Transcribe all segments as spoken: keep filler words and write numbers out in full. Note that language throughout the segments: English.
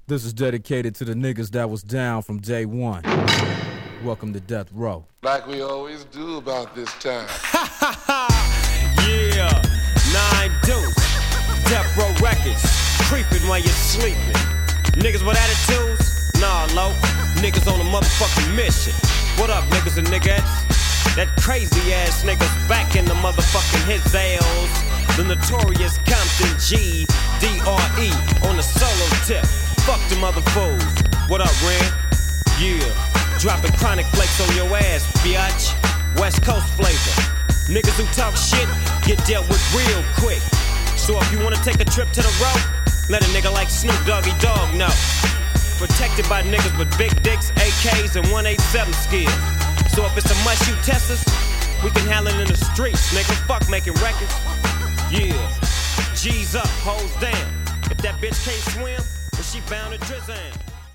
This is dedicated to the niggas that was down from day one. Welcome to Death Row. Like we always do about this time. Yeah, nine deuce, Death Row Records, creeping while you're sleeping. Niggas with attitudes? Nah, low. Niggas on a motherfucking mission. What up, niggas and niggas? That crazy ass niggas back in the motherfucking his ales. The notorious Compton G D R E on the solo tip. Fuck them other fools. What up, Ren? Yeah, dropping chronic flakes on your ass, biatch. West Coast flavor. Niggas who talk shit get dealt with real quick. So if you wanna take a trip to the road, let a nigga like Snoop Doggy Dogg know. Protected by niggas with big dicks, A Ks, and one eighty-seven skills. So if it's a must you test us, we can handle it in the streets, nigga. Fuck making records. Yeah, G's up, hoes down. If that bitch can't swim, then she bound to drizzle.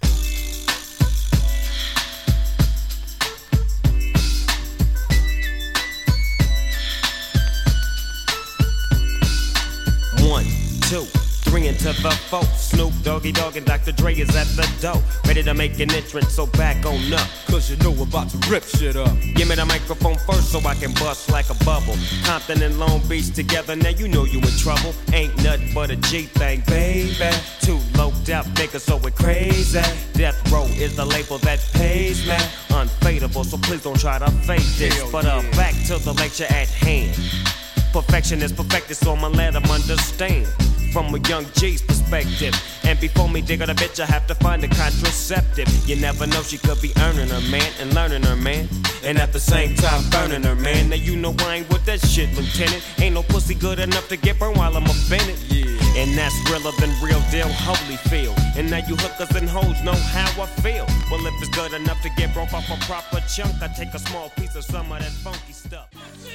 One, two, three into the four. Snoop Doggy Dogg and Doctor Dre is at the door, ready to make an entrance, so back on up. Cause you know we're about to rip shit up. Give me the microphone first so I can bust like a bubble. Compton and Long Beach together, now you know you in trouble. Ain't nothing but a G thing, baby. Two loped out niggas, so it crazy. Death Row is the label that pays me. Unfadable, so please don't try to fake this. Hell but uh, yeah. back to the lecture at hand. Perfection is perfected, so I'ma let them understand from a young G's perspective. And before me dig on a bitch, I have to find a contraceptive. You never know, she could be earning her man and learning her man, and at the same time burning her man. Now you know I ain't with that shit, Lieutenant. Ain't no pussy good enough to get burned while I'm offended. Yeah. And that's realer than real deal Holyfield. And now you hookers and hoes know how I feel. Well, if it's good enough to get broke off a proper chunk, I take a small piece of some of that funky stuff.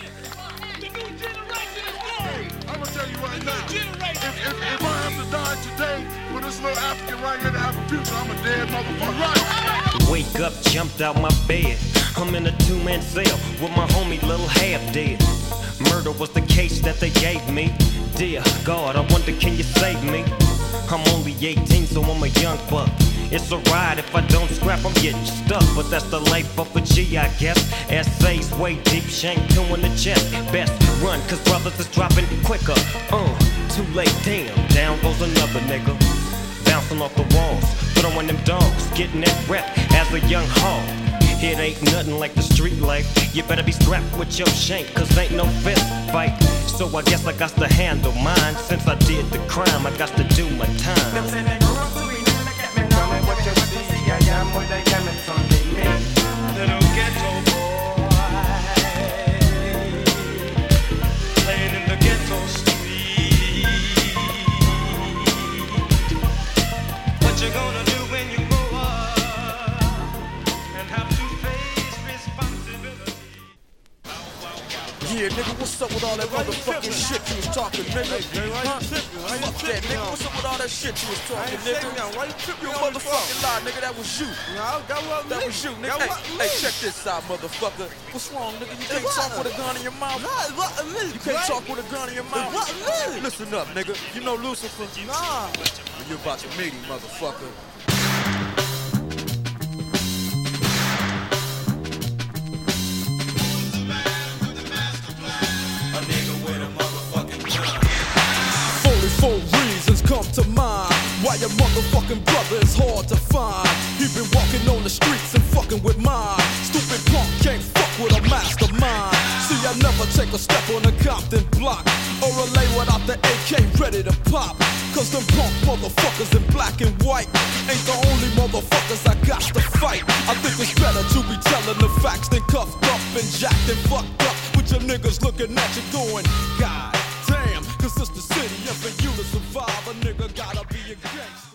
I'm gonna tell you right now, if, if, if I have to die today for this little African right here to have a future, I'm a dead motherfucker. Right. Wake up, jumped out my bed. I'm in a two-man cell with my homie Lil Half Dead. Murder was the case that they gave me. Dear God, I wonder can you save me? I'm only eighteen, so I'm a young buck. It's a ride, if I don't scrap, I'm getting stuck. But that's the life of a G, I guess. Essays way deep, shank two in the chest. Best run, cause brothers is dropping quicker. Uh, too late, damn, down goes another nigga. Bouncing off the walls, throwing them dogs, getting that rep as a young hog. It ain't nothing like the street life. You better be strapped with your shank, cause ain't no fist fight. So I guess I got to handle mine. Since I did the crime, I got to do my time. What you see, I am what I am, it's only me. Little ghetto boy, playing in the ghetto street. What you gonna do when you grow up and have to face responsibility? Yeah, nigga, what's up with all that motherfucking shit you was talking, nigga? Huh? Fuck that, nigga. What's up with all that shit you was talking, nigga? Why you tripping You on the motherfucking lie, nigga. That was you. No, that wasn't That me. was you, That nigga. wasn't Hey, hey, me. check this out, motherfucker. What's wrong, nigga? You can't It talk wasn't. with a gun in your mouth. No, it wasn't me. You can't right? talk with a gun in your mouth. wasn't me. Listen up, nigga. You know Lucifer? Nah. When you're about to meet him, motherfucker. Forty-four reasons come to mind why your motherfucking brother is hard to find. He been walking on the streets and fucking with mine. Stupid punk can't fuck with a mastermind. See, I never take a step on a Compton block or a lay without the A K ready to pop. Cause them punk motherfuckers in black and white ain't the only motherfuckers I got to fight. I think it's better to be telling the facts than cuffed up and jacked and fucked up with your niggas looking at you going, God damn, cause it's the city and for you to survive a nigga gotta be a gangster.